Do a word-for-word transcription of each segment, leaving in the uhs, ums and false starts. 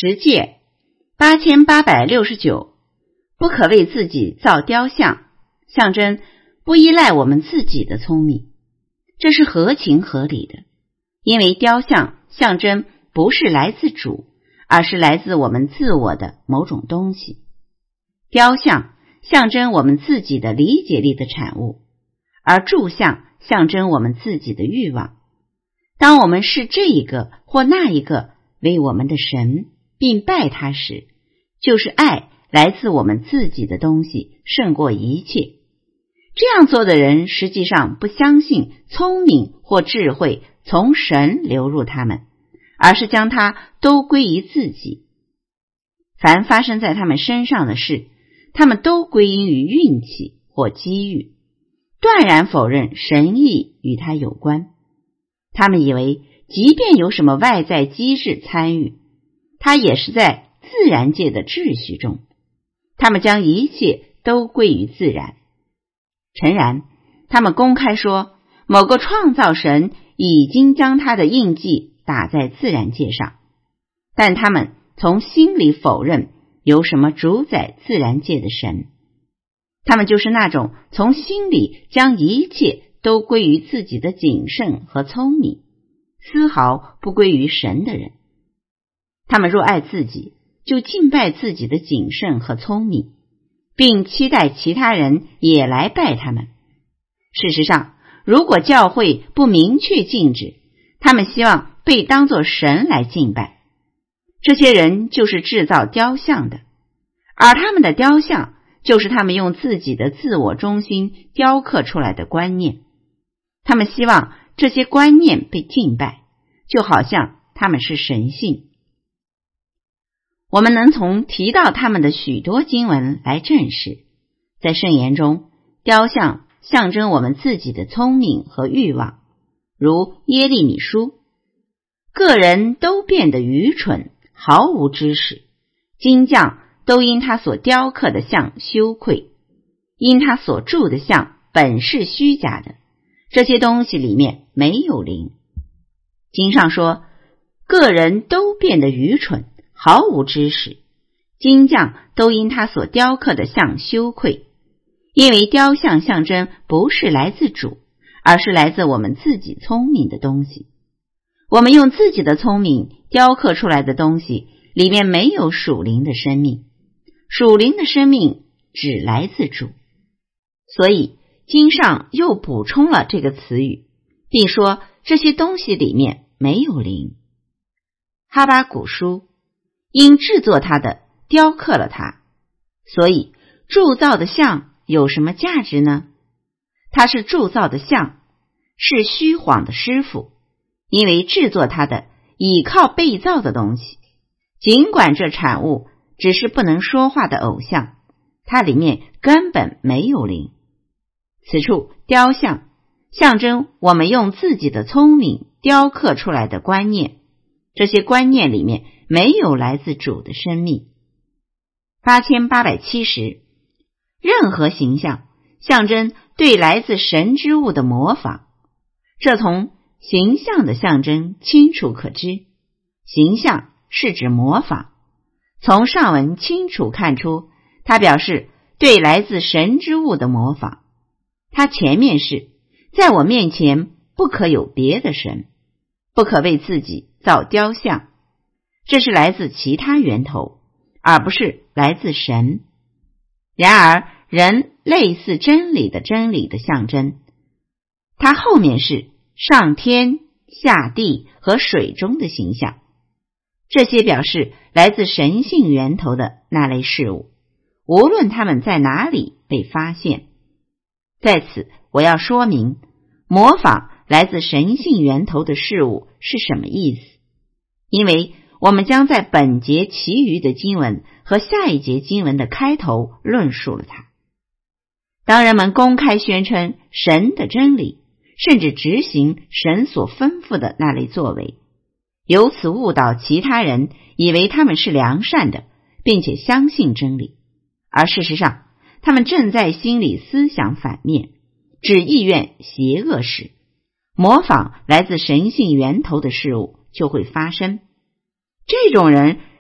十戒八千八百六十九，不可为自己造雕像，象征不依赖我们自己的聪明。这是合情合理的，因为雕像象征不是来自主，而是来自我们自我的某种东西。雕像象征我们自己的理解力的产物，而柱像象征我们自己的欲望。当我们视这一个或那一个为我们的神，并拜他时，就是爱来自我们自己的东西胜过一切。这样做的人实际上不相信聪明或智慧从神流入他们，而是将它都归于自己。凡发生在他们身上的事，他们都归因于运气或机遇，断然否认神意与他有关。他们以为即便有什么外在机制参与，它也是在自然界的秩序中，他们将一切都归于自然。诚然，他们公开说某个创造神已经将他的印记打在自然界上，但他们从心里否认有什么主宰自然界的神。他们就是那种从心里将一切都归于自己的谨慎和聪明，丝毫不归于神的人。他们若爱自己，就敬拜自己的谨慎和聪明，并期待其他人也来拜他们。事实上，如果教会不明确禁止，他们希望被当作神来敬拜。这些人就是制造雕像的，而他们的雕像就是他们用自己的自我中心雕刻出来的观念。他们希望这些观念被敬拜，就好像他们是神性。我们能从提到他们的许多经文来证实，在圣言中，雕像象征我们自己的聪明和欲望，如耶利米书，个人都变得愚蠢，毫无知识，金匠都因他所雕刻的像羞愧，因他所铸的像本是虚假的，这些东西里面没有灵。经上说，个人都变得愚蠢，毫无知识，金匠都因他所雕刻的像羞愧，因为雕像象征不是来自主，而是来自我们自己聪明的东西。我们用自己的聪明雕刻出来的东西里面没有属灵的生命，属灵的生命只来自主。所以经上又补充了这个词语，并说这些东西里面没有灵。哈巴谷书，因制作它的雕刻了它，所以铸造的像有什么价值呢？它是铸造的像，是虚晃的师傅，因为制作它的倚靠被造的东西，尽管这产物只是不能说话的偶像，它里面根本没有灵。此处雕像象征我们用自己的聪明雕刻出来的观念，这些观念里面没有来自主的生命。八千八百七十，任何形象象征对来自神之物的模仿，这从形象的象征清楚可知。形象是指模仿，从上文清楚看出，它表示对来自神之物的模仿。它前面是在我面前不可有别的神，不可为自己造雕像，这是来自其他源头，而不是来自神。然而人类似真理的真理的象征，它后面是上天下地和水中的形象，这些表示来自神性源头的那类事物，无论它们在哪里被发现。在此我要说明，模仿来自神性源头的事物是什么意思，因为我们将在本节其余的经文和下一节经文的开头论述了它。当人们公开宣称神的真理，甚至执行神所吩咐的那类作为，由此误导其他人，以为他们是良善的，并且相信真理，而事实上他们正在心里思想反面，只意愿邪恶时，模仿来自神性源头的事物就会发生。这种人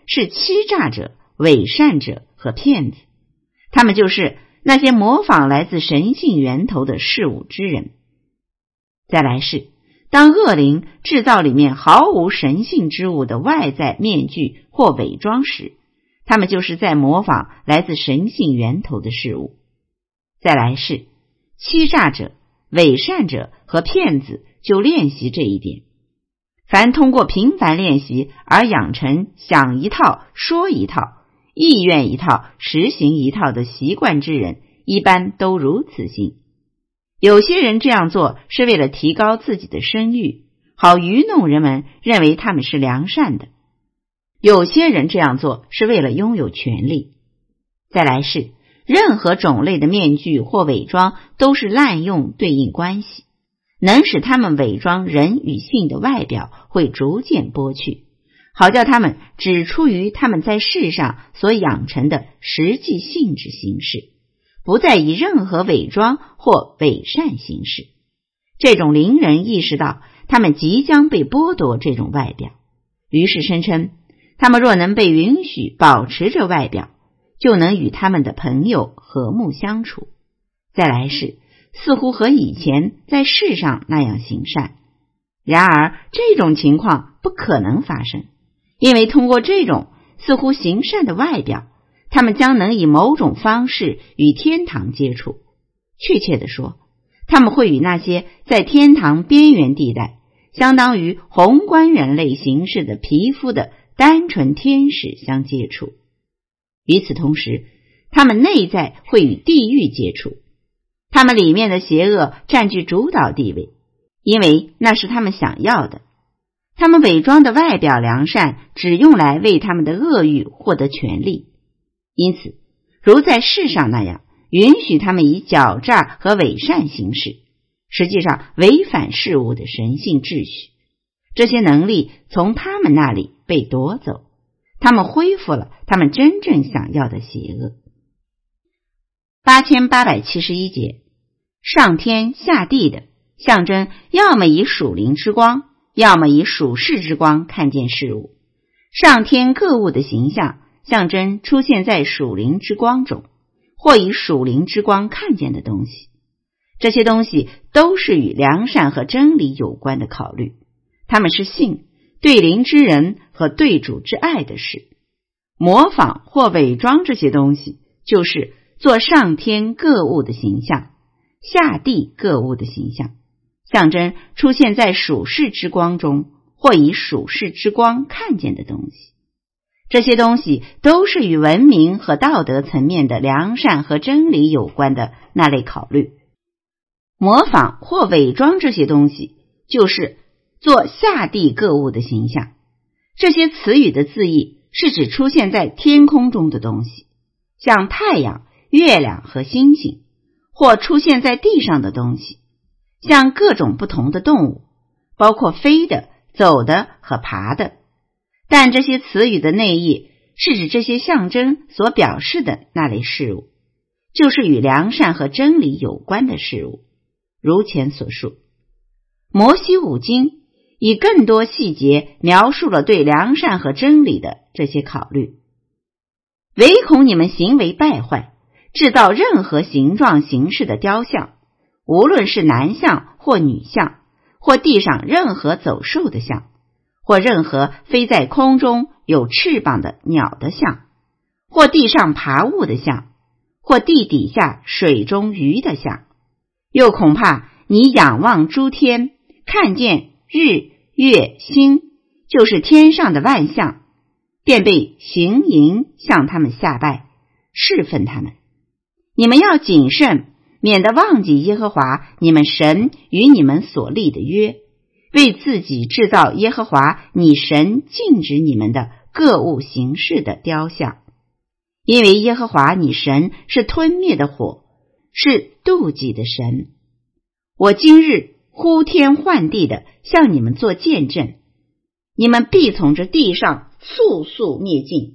是欺诈者、伪善者和骗子，他们就是那些模仿来自神性源头的事物之人。再来是，当恶灵制造里面毫无神性之物的外在面具或伪装时，他们就是在模仿来自神性源头的事物。再来是，欺诈者、伪善者和骗子就练习这一点。凡通过频繁练习而养成想一套、说一套、意愿一套、实行一套的习惯之人，一般都如此行。有些人这样做是为了提高自己的声誉，好愚弄人们认为他们是良善的；有些人这样做是为了拥有权力。再来是，任何种类的面具或伪装都是滥用对应关系，能使他们伪装人与性的外表会逐渐剥去，好叫他们只出于他们在世上所养成的实际性质行事，不再以任何伪装或伪善行事。这种灵人意识到他们即将被剥夺这种外表，于是声称他们若能被允许保持着外表，就能与他们的朋友和睦相处。再来是，似乎和以前在世上那样行善。然而这种情况不可能发生，因为通过这种似乎行善的外表，他们将能以某种方式与天堂接触。确切地说，他们会与那些在天堂边缘地带，相当于宏观人类形式的皮肤的单纯天使相接触。与此同时，他们内在会与地狱接触，他们里面的邪恶占据主导地位，因为那是他们想要的。他们伪装的外表良善只用来为他们的恶欲获得权利，因此如在世上那样允许他们以狡诈和伪善行事，实际上违反事物的神性秩序。这些能力从他们那里被夺走，他们恢复了他们真正想要的邪恶。八千八百七十一节，上天下地的象征，要么以属灵之光，要么以属世之光看见事物。上天各物的形象象征出现在属灵之光中，或以属灵之光看见的东西。这些东西都是与良善和真理有关的考虑，他们是信、对灵之人和对主之爱的事。模仿或伪装这些东西，就是做上天各物的形象，下地各物的形象，象征出现在属世之光中，或以属世之光看见的东西。这些东西都是与文明和道德层面的良善和真理有关的那类考虑。模仿或伪装这些东西，就是做下地各物的形象。这些词语的字义是指出现在天空中的东西，像太阳、月亮和星星，或出现在地上的东西，像各种不同的动物，包括飞的、走的和爬的。但这些词语的内意是指这些象征所表示的那类事物，就是与良善和真理有关的事物。如前所述，摩西五经以更多细节描述了对良善和真理的这些考虑。唯恐你们行为败坏，制造任何形状形式的雕像，无论是男像或女像，或地上任何走兽的像，或任何飞在空中有翅膀的鸟的像，或地上爬物的像，或地底下水中鱼的像。又恐怕你仰望诸天，看见日、月、星，就是天上的万象，便被行淫向他们下拜，侍奉他们。你们要谨慎，免得忘记耶和华你们神与你们所立的约，为自己制造耶和华你神禁止你们的各物形式的雕像。因为耶和华你神是吞灭的火，是妒忌的神。我今日呼天唤地的向你们做见证，你们必从这地上速速灭尽，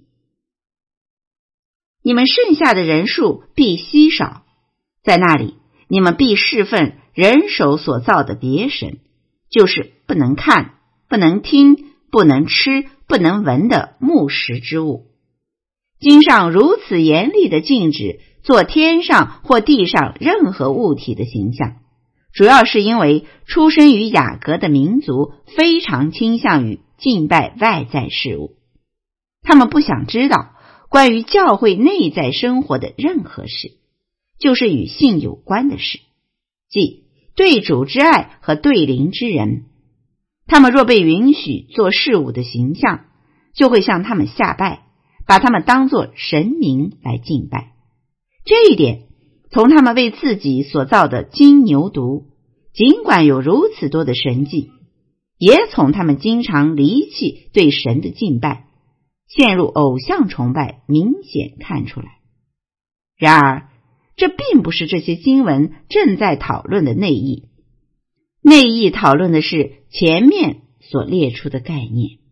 你们剩下的人数必稀少，在那里你们必侍奉人手所造的别神，就是不能看、不能听、不能吃、 不能闻的木石之物。经上如此严厉地禁止做天上或地上任何物体的形象，主要是因为出身于雅各的民族非常倾向于敬拜外在事物，他们不想知道关于教会内在生活的任何事，就是与性有关的事，即对主之爱和对灵之人。他们若被允许做事物的形象，就会向他们下拜，把他们当作神明来敬拜。这一点从他们为自己所造的金牛犊，尽管有如此多的神迹，也从他们经常离弃对神的敬拜，陷入偶像崇拜明显看出来。然而这并不是这些经文正在讨论的内意，内意讨论的是前面所列出的概念。